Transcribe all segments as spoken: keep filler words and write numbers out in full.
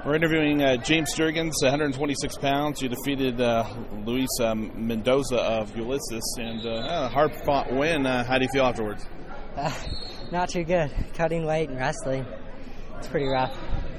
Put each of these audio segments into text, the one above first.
We're interviewing uh, James Jurgens, one hundred twenty-six pounds. You defeated uh, Luis um, Mendoza of Ulysses, and uh, a hard-fought win. Uh, how do you feel afterwards? Uh, not too good. Cutting weight and wrestling, it's pretty rough.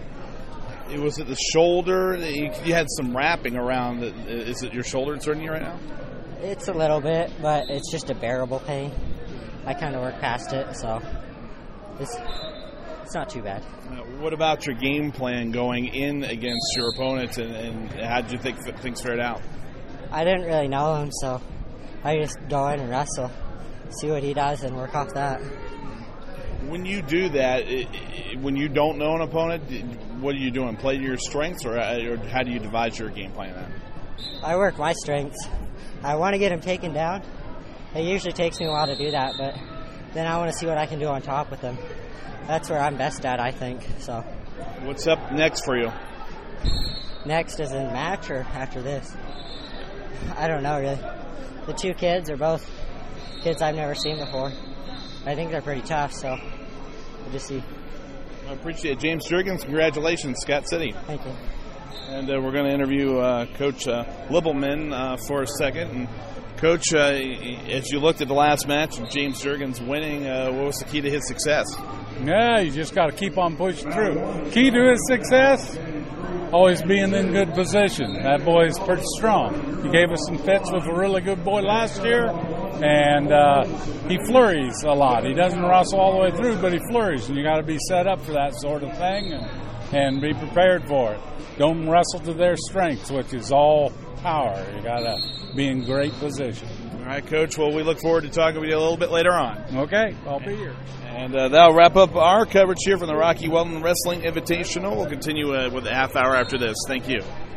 It was it the shoulder? You, you had some wrapping around. The, is it your shoulder that's hurting you right now? It's a little bit, but it's just a bearable pain. I kind of work past it, so it's, it's not too bad. Uh, what about your game plan going in against your opponent, and, and how did you think things fared out? I didn't really know him, so I just go in and wrestle, see what he does, and work off that. When you do that, it, it, when you don't know an opponent, what are you doing? Play to your strengths, or, or how do you devise your game plan then? I work my strengths. I want to get him taken down. It usually takes me a while to do that, but then I want to see what I can do on top with him. That's where I'm best at, I think. So, what's up next for you? Next is in match or after this? I don't know, really. The two kids are both kids I've never seen before. I think they're pretty tough, so we'll just see. I appreciate it. James Jurgens, congratulations, Scott City. Thank you. And uh, we're going to interview uh, Coach uh, Libbelman uh, for a second. And Coach, uh, as you looked at the last match, James Jurgens winning, uh, what was the key to his success? Yeah, you just got to keep on pushing through. Key to his success, always being in good position. That boy's pretty strong. He gave us some fits with a really good boy last year, and uh, he flurries a lot. He doesn't wrestle all the way through, but he flurries, and you got to be set up for that sort of thing and, and be prepared for it. Don't wrestle to their strengths, which is all power. You got to be in great position. All right, Coach. Well, we look forward to talking with you a little bit later on. Okay, I'll be here. And uh, that'll wrap up our coverage here from the Rocky Weldon Wrestling Invitational. We'll continue uh, with a half hour after this. Thank you.